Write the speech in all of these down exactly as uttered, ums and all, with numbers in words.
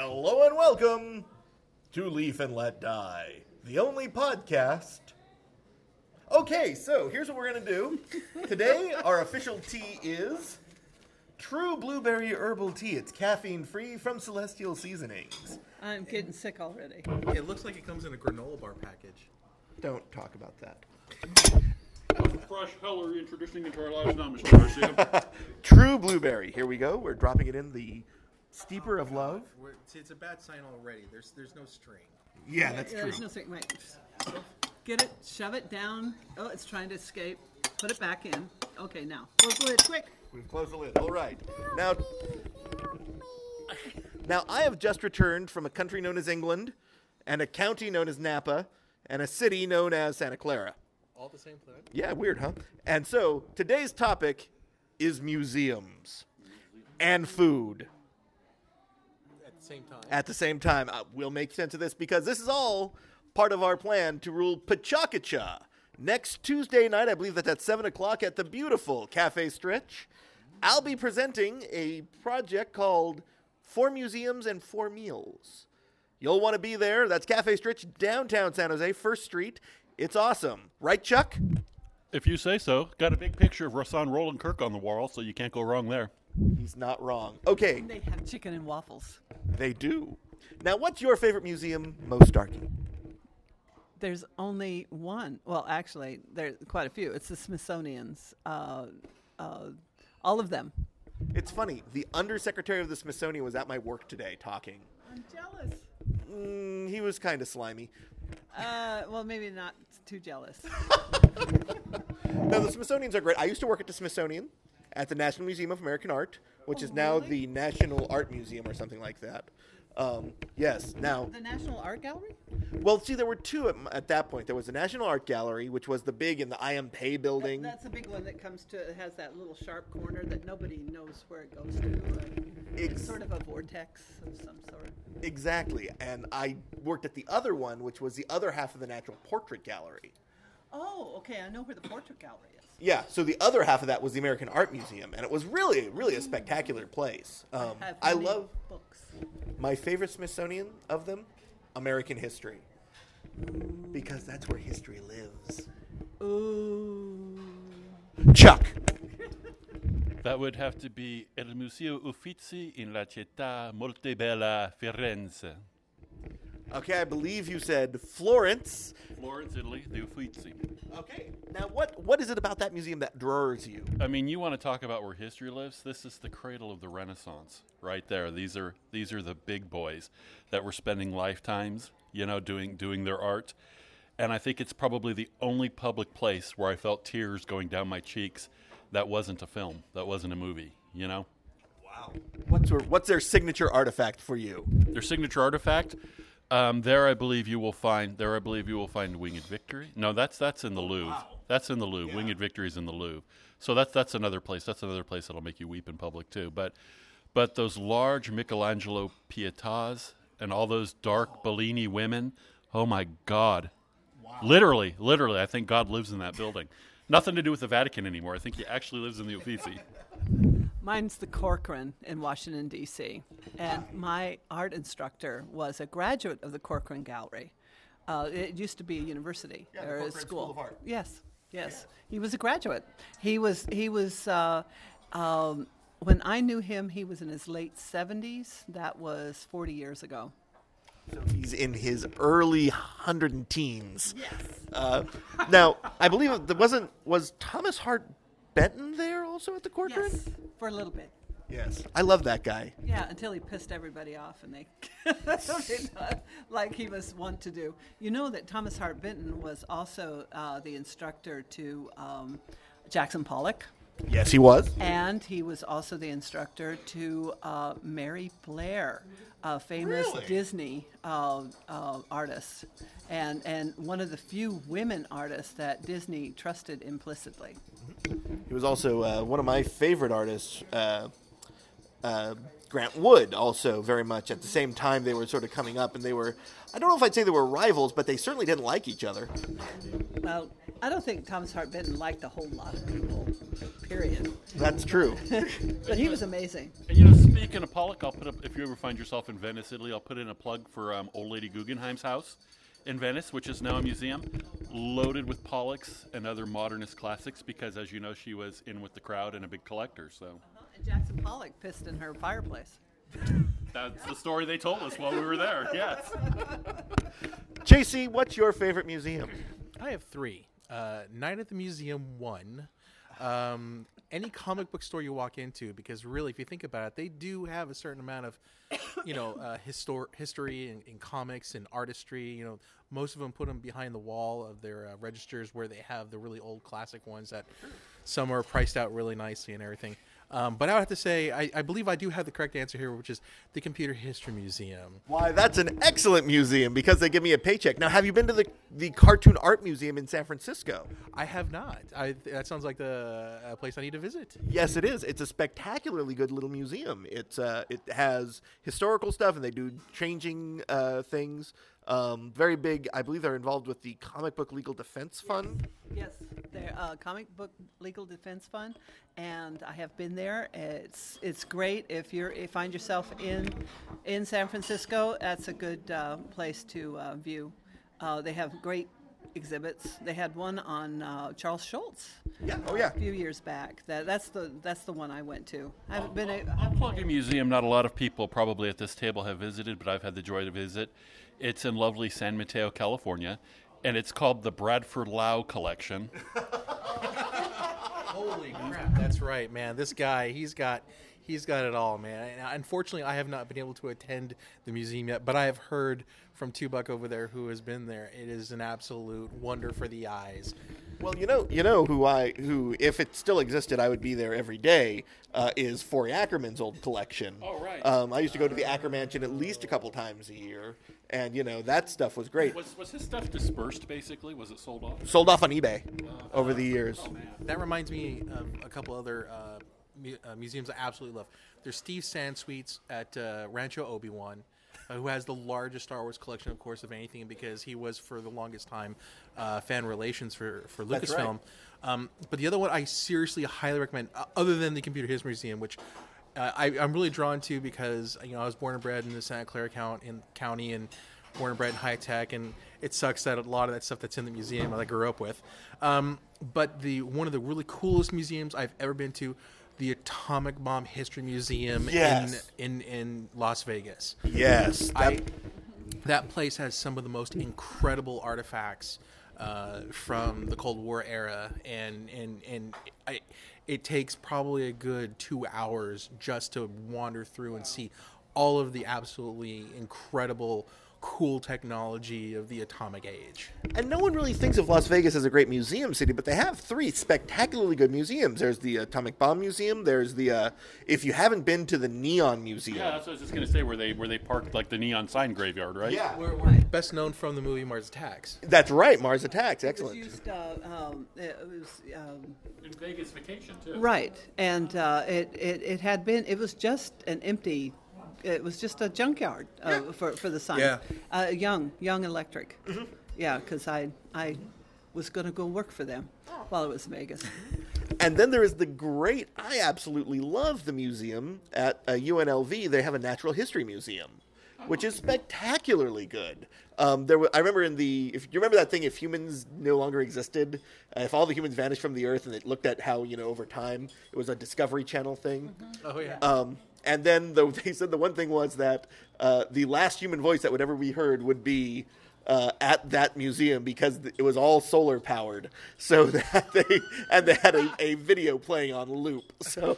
Hello and welcome to Leaf and Let Die, the only podcast. Okay, so here's what we're going to do. Today, our official tea is True Blueberry Herbal Tea. It's caffeine-free from Celestial Seasonings. I'm getting sick already. It looks like it comes in a granola bar package. Don't talk about that. Fresh Heller introducing into our lives now, Mister Garcia. True Blueberry. Here we go. We're dropping it in the steeper of love. We're, see, it's a bad sign already. There's there's no string. Yeah, that's true. There's no thing. Wait. Get it, shove it down. Oh, it's trying to escape. Put it back in. Okay, now. Close the lid, quick. We've closed the lid. All right. Now, now, I have just returned from a country known as England, and a county known as Napa, and a city known as Santa Clara. All the same planet? Yeah, weird, huh? And so, today's topic is museums and food. At the same time. At the same time, uh, we'll make sense of this because this is all part of our plan to rule Pachakacha next Tuesday night. I believe that's at seven o'clock at the beautiful Cafe Stretch. I'll be presenting a project called Four Museums and Four Meals. You'll want to be there. That's Cafe Stretch, downtown San Jose, First Street. It's awesome. Right, Chuck? If you say so. Got a big picture of Rahsaan Roland Kirk on the wall, so you can't go wrong there. He's not wrong. Okay, They have chicken and waffles. they do. Now, what's your favorite museum, most Starkey? There's only one. Well, actually, there's quite a few. It's the Smithsonian's. Uh, uh, all of them. It's funny. The undersecretary of the Smithsonian was at my work today talking. I'm jealous. Mm, he was kind of slimy. Uh, well, maybe not too jealous. No, the Smithsonians are great. I used to work at the Smithsonian at the National Museum of American Art, which Oh, is now really? the National Art Museum or something like that. Um, yes. Now, The National Art Gallery? well, see, there were two at, at that point. There was the National Art Gallery, which was the big in the I M Pei building. That's a big one that comes to, it has that little sharp corner that nobody knows where it goes to. Uh, Ex- it's sort of a vortex of some sort. Exactly. And I worked at the other one, which was the other half of the Natural Portrait Gallery. Oh, okay. I know where the portrait gallery is. Yeah, so the other half of that was the American Art Museum, and it was really, really a spectacular place. Um, Have I many love books. my favorite Smithsonian of them, American history, because that's where history lives. Ooh. Chuck. That would have to be El Museo Uffizi in la città molto bella Firenze. Okay, I believe you said Florence. Florence, Italy, the Uffizi. Okay, now what what is it about that museum that draws you? I mean, you want to talk about where history lives? This is the cradle of the Renaissance, right there. These are these are the big boys that were spending lifetimes, you know, doing doing their art. And I think it's probably the only public place where I felt tears going down my cheeks that wasn't a film, that wasn't a movie, you know? Wow. What's their, what's their signature artifact for you? Their signature artifact, um, there I believe you will find. There I believe you will find Winged Victory. No, that's that's in the Louvre. wow. That's in the Louvre. Yeah. Winged Victory is in the Louvre. So that's that's another place. That's another place that'll make you weep in public too. But but those large Michelangelo Pietas and all those dark Bellini women. Oh my God! Wow. Literally, literally, I think God lives in that building. Nothing to do with the Vatican anymore. I think he actually lives in the Uffizi. Mine's the Corcoran in Washington, D C And my art instructor was a graduate of the Corcoran Gallery. Uh, it used to be a university Yeah, the or a Corcoran school. School of Art. Yes, yes. He was a graduate. He was, he was uh, um, when I knew him, he was in his late seventies. That was forty years ago. So he's in his early hundred and teens. Yes. Uh, now, I believe there wasn't was Thomas Hart Benton there also at the Corcoran? Yes, for a little bit. Yes. I love that guy. Yeah, until he pissed everybody off and they, like he was wont to do. You know that Thomas Hart Benton was also uh, the instructor to um, Jackson Pollock, Yes, he was. and he was also the instructor to uh, Mary Blair, a famous Really? Disney uh, uh, artist, and and one of the few women artists that Disney trusted implicitly. He was also uh, one of my favorite artists, uh, uh, Grant Wood, also very much. At the same time, they were sort of coming up, and they were, I don't know if I'd say they were rivals, but they certainly didn't like each other. Well, I don't think Thomas Hart Benton liked a whole lot of people. period. That's true. But he was amazing. And you know, speaking of Pollock, I'll put up, if you ever find yourself in Venice, Italy, I'll put in a plug for um, Old Lady Guggenheim's house in Venice, which is now a museum, loaded with Pollocks and other modernist classics, because as you know, she was in with the crowd and a big collector. So Uh-huh. And Jackson Pollock pissed in her fireplace. that's the story they told us while we were there. Yes. J C, what's your favorite museum? I have three. Uh, Night at the Museum, one. Um, any comic book store you walk into, because really, if you think about it, they do have a certain amount of, you know, uh, histor- history in, in comics and artistry. You know, most of them put them behind the wall of their uh, registers where they have the really old classic ones that some are priced out really nicely and everything. Um, but I would have to say, I, I believe I do have the correct answer here, which is the Computer History Museum. Why, that's an excellent museum because they give me a paycheck. Now, have you been to the, the Cartoon Art Museum in San Francisco? I have not. I, that sounds like the uh, place I need to visit. Yes, it is. It's a spectacularly good little museum. It's uh, it has historical stuff, and they do changing uh, things. Um, very big. I believe they're involved with the Comic Book Legal Defense Fund. Yes, they're uh, Comic Book Legal Defense Fund, and I have been there. It's it's great if you're if you find yourself in in San Francisco. That's a good uh, place to uh, view. Uh, they have great exhibits. They had one on uh, Charles Schultz Yeah. Oh, yeah. a few years back. That that's the that's the one I went to. I haven't been. A, I'll plug a museum not a lot of people probably at this table have visited, but I've had the joy to visit. It's in lovely San Mateo, California, and it's called the Bradford Lau Collection. Holy crap! That's right, man. This guy, he's got, he's got it all, man. And unfortunately, I have not been able to attend the museum yet, but I have heard from Tubuck over there who has been there. It is an absolute wonder for the eyes. Well, you know, you know who I who if it still existed, I would be there every day. Uh, is Forey Ackerman's old collection. Oh, right. Um, I used to go to the Acker Mansion at least a couple times a year, and you know that stuff was great. Was was his stuff dispersed, basically? Was it sold off? Sold off on eBay over the years. Oh, man. That reminds me of a couple other uh, mu- uh, museums I absolutely love. There's Steve Sansweet's at uh, Rancho Obi-Wan, uh, who has the largest Star Wars collection, of course, of anything, because he was, for the longest time, uh, fan relations for, for That's Lucasfilm. right. Um, but the other one I seriously highly recommend, uh, other than the Computer History Museum, which uh, I, I'm really drawn to because, you know, I was born and bred in the Santa Clara count, in county and born and bred in high tech, and it sucks that a lot of that stuff that's in the museum that I grew up with. Um, but the one of the really coolest museums I've ever been to, the Atomic Bomb History Museum Yes. in, in in Las Vegas. Yes. That, I, that place has some of the most incredible artifacts uh, from the Cold War era, and and and I, it takes probably a good two hours just to wander through and see all of the absolutely incredible, cool technology of the atomic age. and no one really thinks of Las Vegas as a great museum city, but they have three spectacularly good museums. There's the Atomic Bomb Museum. There's the uh, if you haven't been to the Neon Museum. Yeah, that's what I was just going to say, where they where they parked like the neon sign graveyard, right? Yeah. We're, we're best known from the movie Mars Attacks. That's right. Mars Attacks. It was Excellent. used, uh, um, it was um, In Vegas Vacation, too. right, and uh, it, it it had been. It was just an empty. It was just a junkyard uh, for for the sign. Yeah. Uh, young Young Electric. Yeah, because I I was going to go work for them while it was Vegas. And then there is the great, I absolutely love the museum at uh, U N L V. They have a natural history museum, which is spectacularly good. Um, there, were, I remember in the, if you remember that thing, if humans no longer existed, uh, if all the humans vanished from the earth, and it looked at how, you know, over time, it was a Discovery Channel thing. Oh yeah. Um, and then the, they said the one thing was that uh, the last human voice that would ever be heard would be uh, at that museum because it was all solar powered. So that they and they had a, a video playing on loop. So,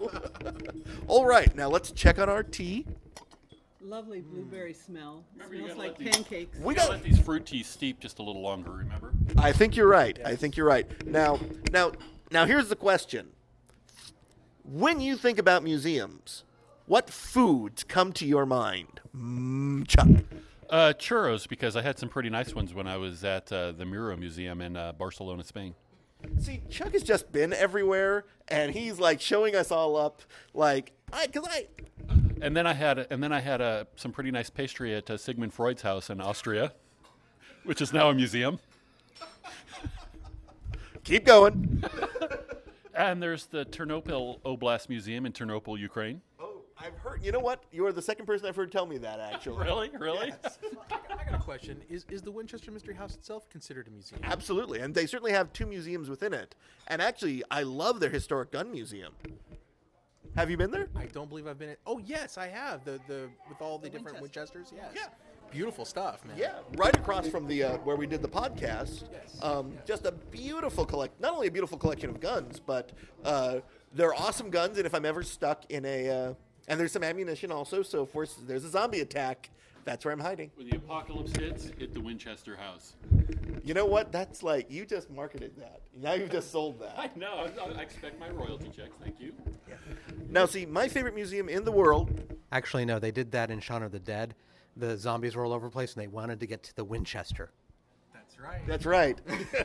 all right, now let's check on our tea. Lovely blueberry smell. Remember, you Smells gotta like let these- pancakes. We We gotta got. let these fruit teas steep just a little longer, remember? I think you're right. I think you're right. Now, now, now, here's the question: when you think about museums, what foods come to your mind? Mm, Chuck. Uh, churros, because I had some pretty nice ones when I was at uh, the Miro Museum in uh, Barcelona, Spain. See, Chuck has just been everywhere, and he's like showing us all up, like, I, cause I, And then I had, and then I had uh, some pretty nice pastry at uh, Sigmund Freud's house in Austria, which is now a museum. keep going. And there's the Ternopil Oblast Museum in Ternopil, Ukraine. Oh, I've heard. You know what? You are the second person I've heard tell me that. Actually, Really? Really? Yes. I got a question. Is is the Winchester Mystery House itself considered a museum? Absolutely, and they certainly have two museums within it. And actually, I love their historic gun museum. Have you been there? I don't believe I've been in. Oh yes, I have. The the with all the, different Winchester. Winchesters. Yes. Yeah. Beautiful stuff, man. Yeah, right across from the uh, where we did the podcast. Yes. Um, just a beautiful collect. Not only a beautiful collection of guns, but uh, they're awesome guns. And if I'm ever stuck in a, uh, and there's some ammunition also. So if we're, there's a zombie attack, that's where I'm hiding. When the apocalypse hits, hit the Winchester house. You know what? That's like you just marketed that. Now you've just sold that. I know. I, I expect my royalty checks. Thank you. Now, see, my favorite museum in the world. Actually, no, they did that in Shaun of the Dead. The zombies were all over the place, and they wanted to get to the Winchester. That's right. That's right.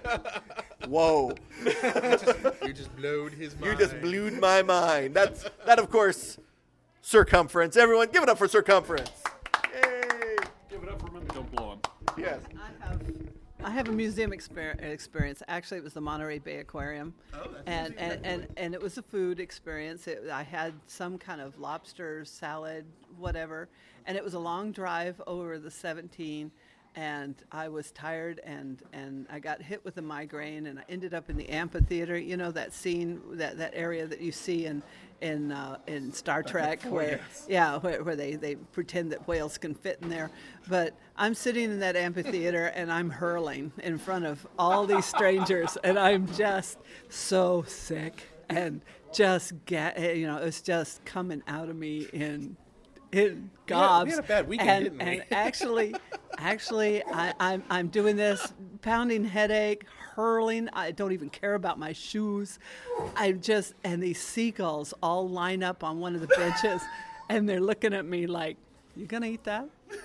Whoa. You just blowed his You mind. just blew my mind. That's that, of course, Circumference. Everyone, give it up for Circumference. Yay! Give it up for him. Don't blow him. Yes. I have, I have a museum exper- experience. Actually, it was the Monterey Bay Aquarium, and, and, and and it was a food experience. It, I had some kind of lobster salad, whatever, and it was a long drive over the seventeen. And I was tired, and, and I got hit with a migraine, and I ended up in the amphitheater. You know that scene, that, that area that you see in in uh, in Star Trek, where yeah, where, where they, they pretend that whales can fit in there. But I'm sitting in that amphitheater, and I'm hurling in front of all these strangers, and I'm just so sick, and just get you know it's just coming out of me in. in gobs. we had a bad weekend, and, didn't we? and actually, actually, I, I'm I'm doing this, pounding headache, hurling. I don't even care about my shoes. I'm just, and these seagulls all line up on one of the benches, and they're looking at me like, "You gonna eat that?"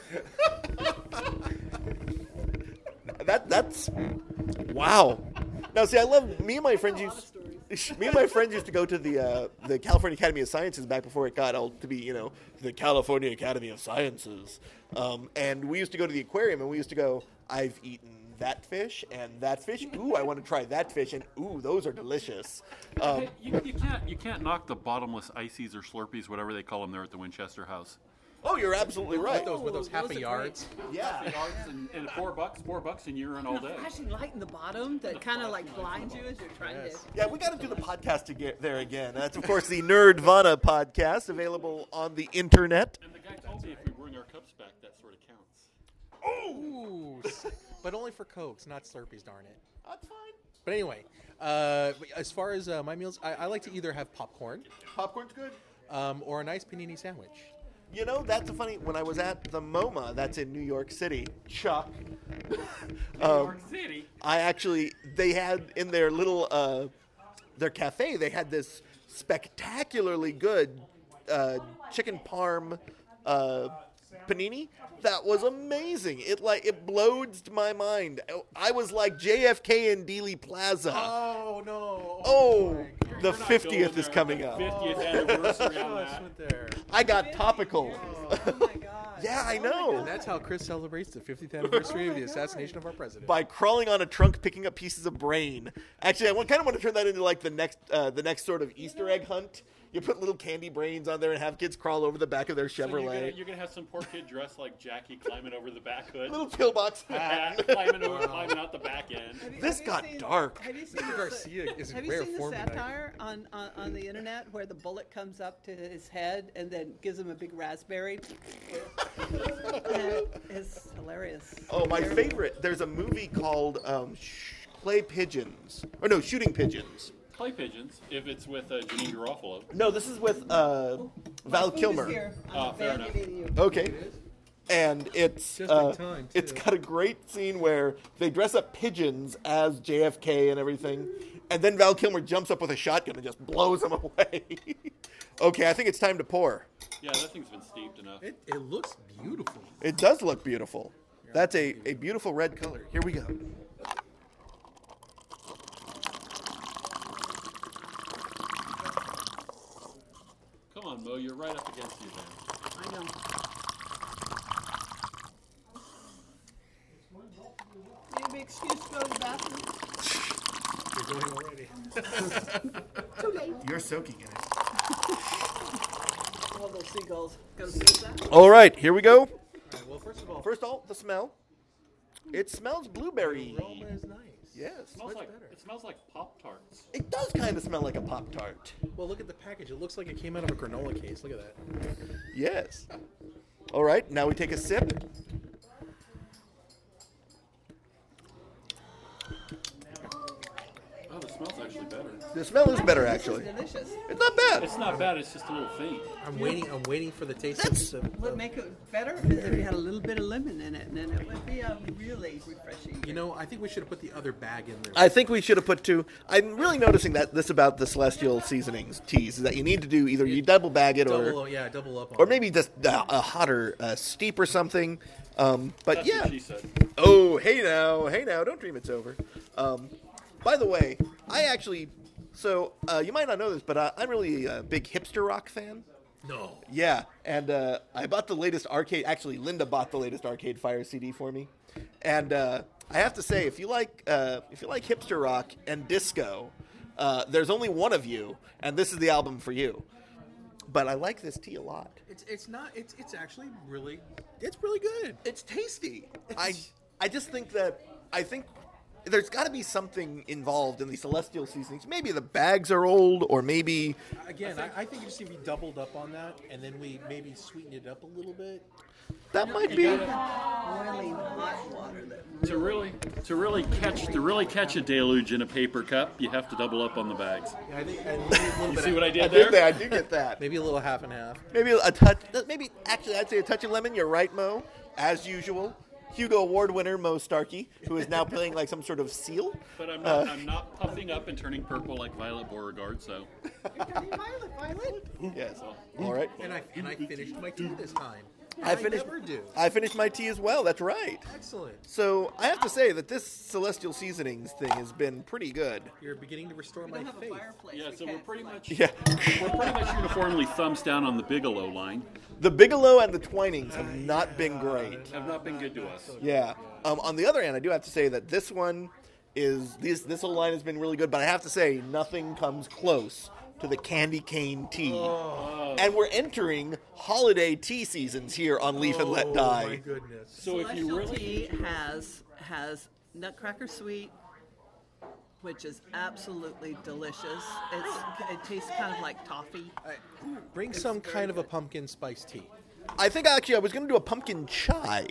That that's wow. Now, see, I love me and my friends used. Me and my friends used to go to the uh, the California Academy of Sciences back before it got all to be, you know, the California Academy of Sciences. Um, and we used to go to the aquarium, and we used to go, I've eaten that fish and that fish. Ooh, I want to try that fish, and ooh, those are delicious. Um, Hey, you, you can't you can't knock the bottomless ices or Slurpees, whatever they call them there at the Winchester house. oh, you're absolutely right. With those, with those Oh, half those a are yards. Yeah. And, and four bucks, four bucks, and you're in all day. Flashing light in the bottom that kind of like blinds you as you're trying to. Yeah, we got to do the podcast to get there again. That's, of course, the Nerdvana podcast, available on the internet. And the guy told me if we bring our cups back, that sort of counts. Ooh, s- but only for Cokes, not Slurpees, darn it. That's fine. But anyway, uh, but as far as uh, my meals, I, I like to either have popcorn Popcorn's good. um, or a nice panini sandwich. You know, that's a funny. When I was at the MoMA, that's in New York City, Chuck. um, City. I actually, they had in their little, uh, their cafe, they had this spectacularly good uh, chicken parm uh, panini. That was amazing. It like it blowed my mind. I was like J F K and Dealey Plaza. Oh no! Oh, the fiftieth is coming up. fiftieth anniversary on Gosh, that. went there. I got topical. Oh my god. Yeah, I know. And that's how Chris celebrates the fiftieth anniversary of the assassination of our president. By crawling on a trunk, picking up pieces of brain. Actually, I want, kind of want to turn that into like the next, uh, the next sort of Easter egg hunt. You put little candy brains on there and have kids crawl over the back of their So Chevrolet. you're gonna, you're gonna have some poor kid dressed like Jackie climbing over the back hood, little pillbox hat. hat, climbing over, climbing out the back end. Have you- This have you got seen- dark. Have you seen the, Garcia is in have you rare seen the form tonight. satire on, on, on the internet where the bullet comes up to his head and then gives him a big raspberry? And it's hilarious. Oh, my favorite. There's a movie called um, Sh- Clay Pigeons. Or no, Shooting Pigeons. Clay pigeons, if it's with uh, Janine Garofalo. No, this is with uh, Val Food is Kilmer. here. Oh, I'm fair abandoning you. Okay. And it's Just in uh, time, it's too. got a great scene where they dress up pigeons as J F K and everything, and then Val Kilmer jumps up with a shotgun and just blows them away. Okay, I think it's time to pour. Yeah, that thing's been steeped enough. It, it looks beautiful. It does look beautiful. That's a, a beautiful red color. Here we go. Come on, Mo, you're right up against you there. I know. Maybe excuse to go to the bathroom. You're going already. You're soaking in it. All those seagulls. Gonna finish that? All right, here we go. All right, well, first of all, First of all, the smell. It smells blueberry. the aroma is nice. Yes. It smells Much like better. it smells like Pop Tarts. It does kind of smell like a Pop-Tart. Well, look at the package. It looks like it came out of a granola case. Look at that. Yes. All right, now we take a sip. Oh, the smell's actually better. The smell is better, actually. Delicious. It's not bad. It's not bad. It's just a little faint. I'm waiting. I'm waiting for the taste That's- of the. What make it better is if you had a little bit of lemon in it, and then it would be a really refreshing. You know, I think we should have put the other bag in there. I think we should have put two. I'm really noticing that this about the Celestial Seasonings teas is that you need to do either you double bag it double, or yeah, double up on or it. maybe just uh, a hotter uh, steep or something. Um, but That's yeah. what she said. Oh, hey now, hey now, don't dream it's over. Um, by the way, I actually, so uh, you might not know this, but uh, I'm really a big hipster rock fan. No. Yeah, and uh, I bought the latest Arcade. Actually, Linda bought the latest Arcade Fire C D for me, and uh, I have to say, if you like, uh, if you like hipster rock and disco, uh, there's only one of you, and this is the album for you. But I like this tea a lot. It's it's not. It's it's actually really. It's really good. It's tasty. I I just think that I think there's got to be something involved in the Celestial seasonings. Maybe the bags are old, or maybe Again, I, I think you just need to be doubled up on that, and then we maybe sweeten it up a little bit. that might You be. gotta- Boiling hot water that To really, to really catch, to really catch a deluge in a paper cup, you have to double up on the bags. I think and maybe a little You bit. see what I did I there? did that. I do get that. Maybe a little half and half. Maybe a touch. Maybe actually, I'd say a touch of lemon. You're right, Mo. As usual, Hugo Award winner Mo Starkey, who is now playing like some sort of seal. But I'm not, I'm not puffing up and turning purple like Violet Beauregard. So Violet, Violet. Yes. All right. And I and I finished my tea this time. I finished. never do. I finished my tea as well. That's right. Excellent. So I have to say that this Celestial Seasonings thing has been pretty good. You're beginning to restore We my don't have a faith. fireplace. yeah, we so we're can't pretty light. much, Yeah. we're pretty much uniformly thumbs down on the Bigelow line. The Bigelow and the Twinings have not been great. Have not been good to us. Yeah. Um, on the other hand, I do have to say that this one is this this whole line has been really good. But I have to say, nothing comes close to the Candy Cane tea. Oh. And we're entering holiday tea seasons here on Leaf and Let Oh, Die. my goodness. So if you Celestial really, tea has has Nutcracker Sweet, which is absolutely delicious. It's it tastes kind of like toffee. Bring some kind of a pumpkin spice tea. I think actually I was going to do a pumpkin chai.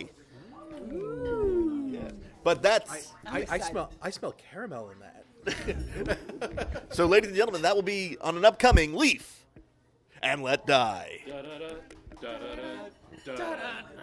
Yeah. But that's I, I excited. smell I smell caramel in that. so, ladies and gentlemen. That will be on an upcoming Leaf and Let Die. da da da da da da da.